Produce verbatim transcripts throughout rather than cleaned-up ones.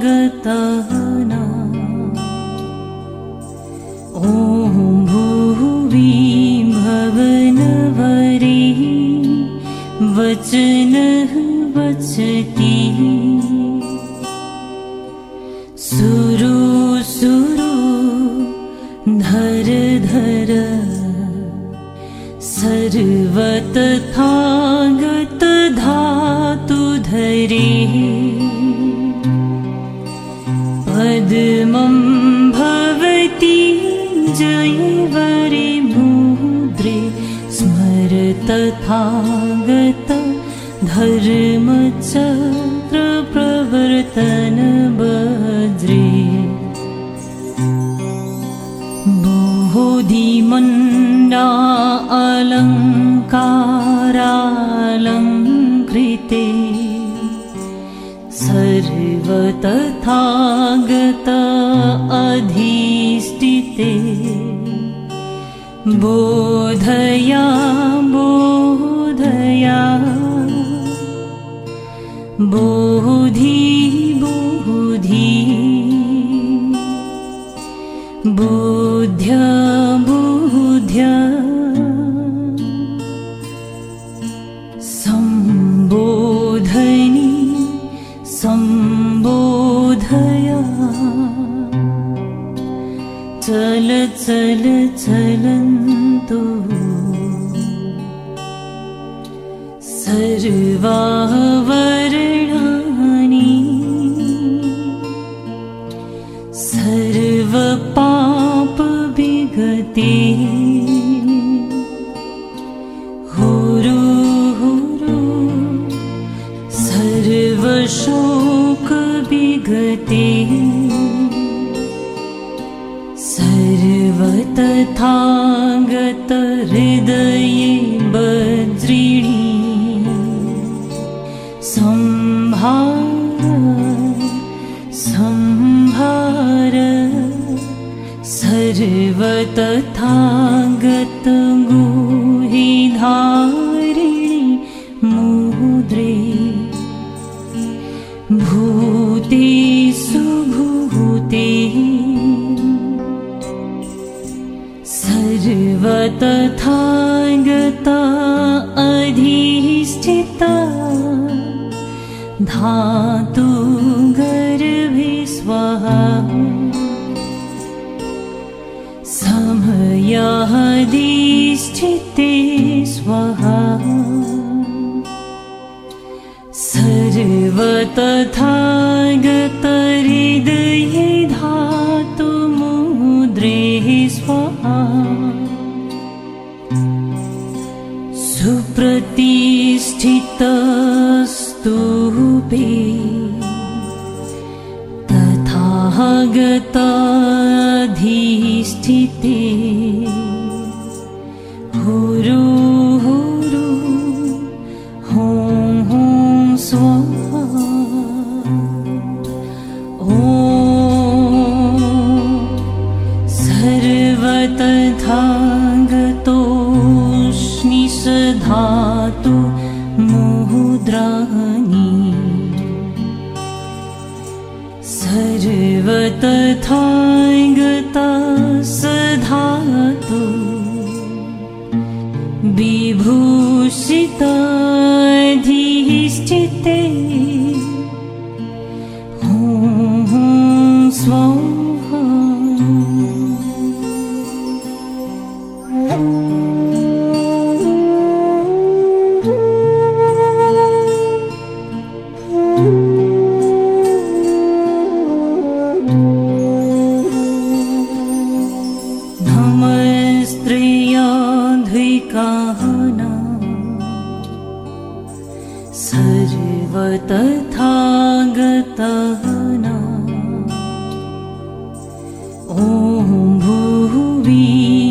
गताना ॐ भुवि भवनवरे वचनः वचति सुरो सुरो धर धर सर्वतथागत धातु धरे पद्मं भवति जयवरे मुद्रे स्मर तथागत धर्मचक्र प्रवर्तन वज्रे बोधिमण्डा अलङ्कारालङ्कृते सर्वतथागत अधिष्ठिते बोधया बोधया बोधि बोधि बुद्ध्या बुद्ध्या संबोधनि संबोधया चल चल चलन्तु सर्वावरणानि सर्वपाप विगते हुरु हुरु सर्वशोक विगते सर्वतथागत हृदये वज्रिणी संभार संभार सर्वतथागत गुहि धारिणि मुद्रे भूतेषु भूते सर्वतथागत अधिष्ठिता धातु गर्भे स्वाहा समयाधिष्ठिते स्वाहा सर्वतथागत हृदये धातु मुद्रे स्वाहा सुप्रतिष्ठितस्तूपे तथागताधिष्ठिते हुरु हुरु हों हों स्वाहा ॐ सर्वतथागतोऽश्निषधातु मुद्राणि सर्वतथागता सधातु विभूषिताधिष्ठिते ॐ स्वाहा नमस्त्रियाध्विकाना सर्वतथागताना ॐ भुवि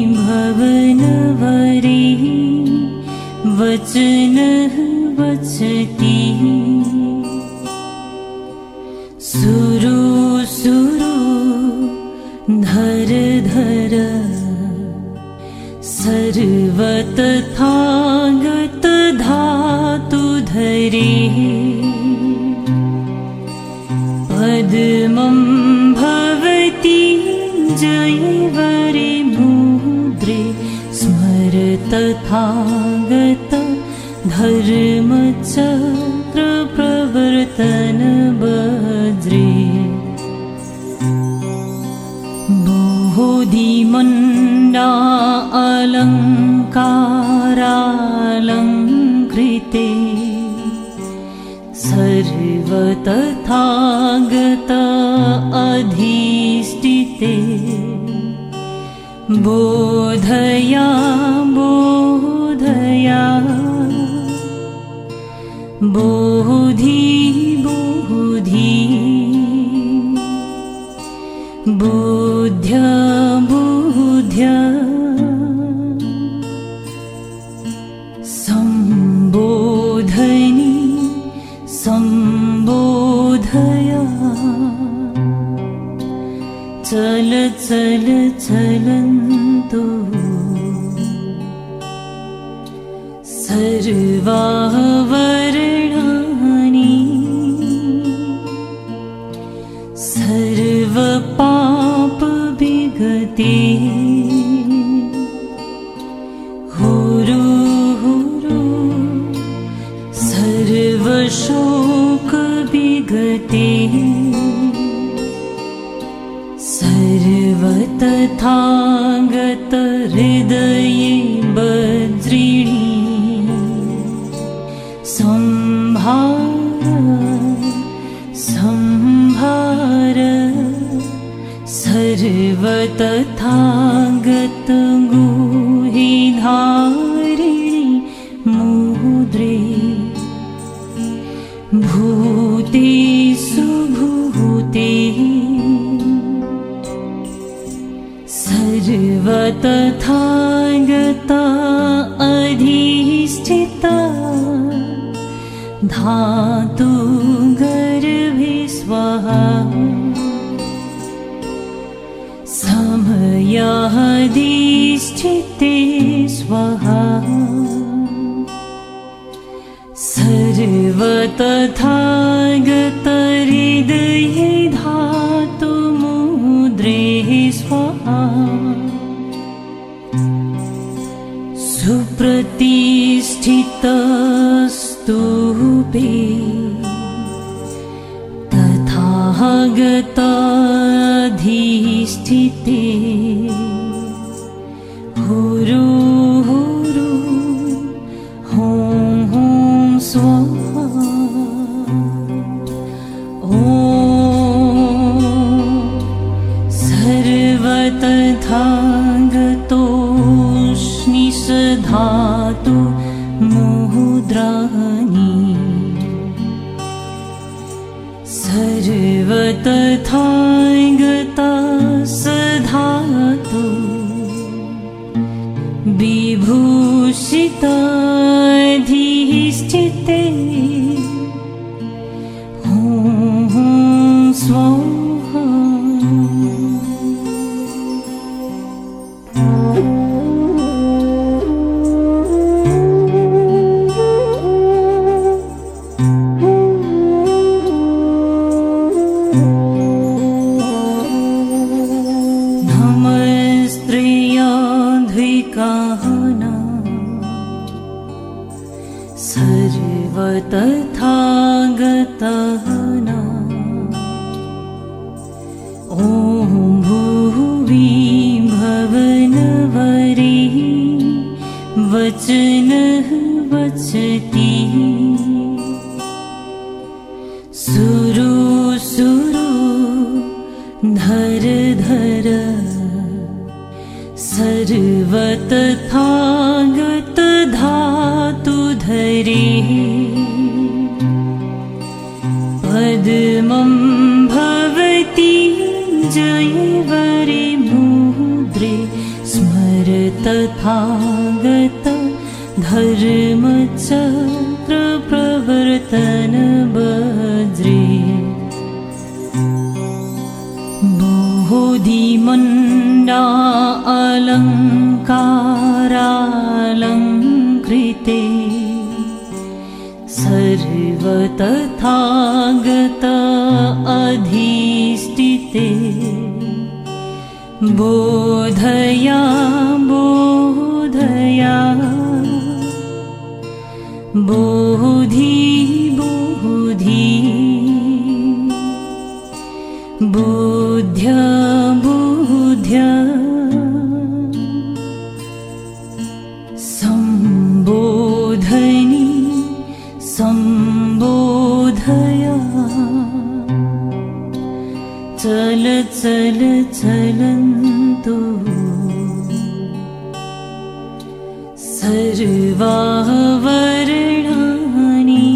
भवनवरे वचनः वचति सुरो सुरो धर धर सर्वतथागत धातु धरे पद पद्मं भवति जयवरे मुद्रे स्मर तथागत धर्मचक्र प्रवर्तन वज्रे बोधिमण्डा अलङ्कारालङ्कृते सर्वतथागत अधिष्ठिते बोधया बोधया बोधि बोधि बुद्ध्या बुद्ध्या संबोधनि संबोधया चल चल चलन्तु सर्वावरणानि सर्वपाप विगते हुरु हुरु सर्वशोक विगते सर्वतथागत हृदये वज्रिणी संभार संभार सर्वतथागत गुहे धारिणी मुद्रे भूतेषु भूते सर्वतथागता अधिष्ठिता धातु गर्भे स्वाहा समयाधिष्ठिते स्वाहा सर्वतथागत हृदये धातु मुद्रे स्वाहा सुप्रतिष्ठितस्तूपे तथागताधिष्ठिते हुरु हुरु हों हों स्वाहा ॐ सर्वतथागतोऽश्निषधातु मुद्राणि सर्वतथागता सधातु विभूषिताधिष्ठिते हों हों स्वाहा नमस्त्रियाध्विकाना सर्वतथागताना ॐ भुवि भवनवरे वचनः वचति सुरु सुरु धर धर सर्वतथागत धातु धरे पद्मं भवति जयवरे मुद्रे स्मर तथागत धर्मचक्र प्रवर्तन वज्रे बोधिमण्डा अलङ्कारालङ्कृते सर्वतथागता अधिष्ठिते बोधया बोधया बोधि बोधि बुद्ध्य बुद्ध्य संबोधनि संबोधया चल चल चलन्तु सर्वावरणानि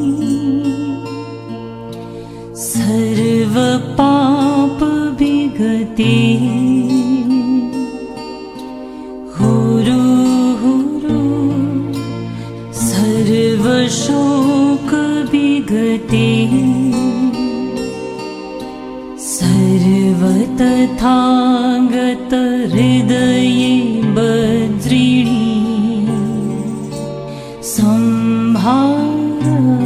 सर्वपापविगते हुरु हुरु सर्वशोकविगते सर्वतथागत हृदये वज्रिणी संभार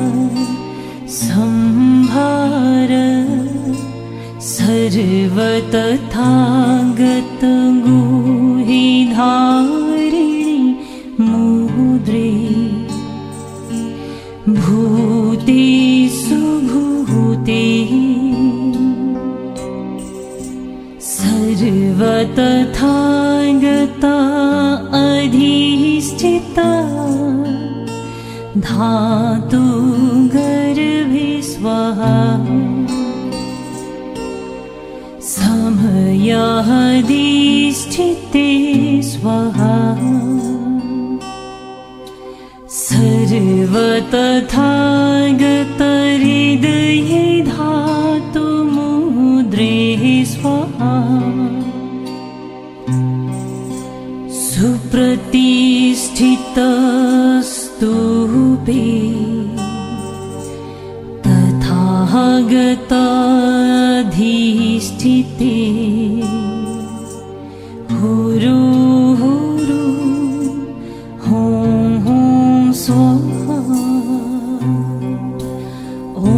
संभार सर्वतथागत गुहिधारिणि मुद्रे भूतेषु भूते सर्वतथागता अधिष्ठिता धातु गर्भे स्वाहा समयाधिष्ठिते स्वाहा सर्वतथागत हृदये धातु मुद्रे स्वाहा सुप्रतिष्ठितस्तूपे तथागताधिष्ठिते हुरु हुरु हों हों स्वाहा ॐ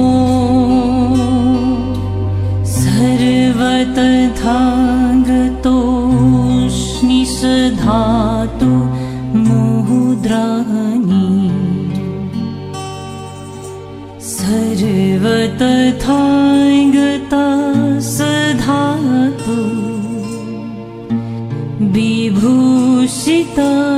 सर्वतथागतोऽश्निषधातु मुद्राणि सर्वतथागता सधातु विभूषिता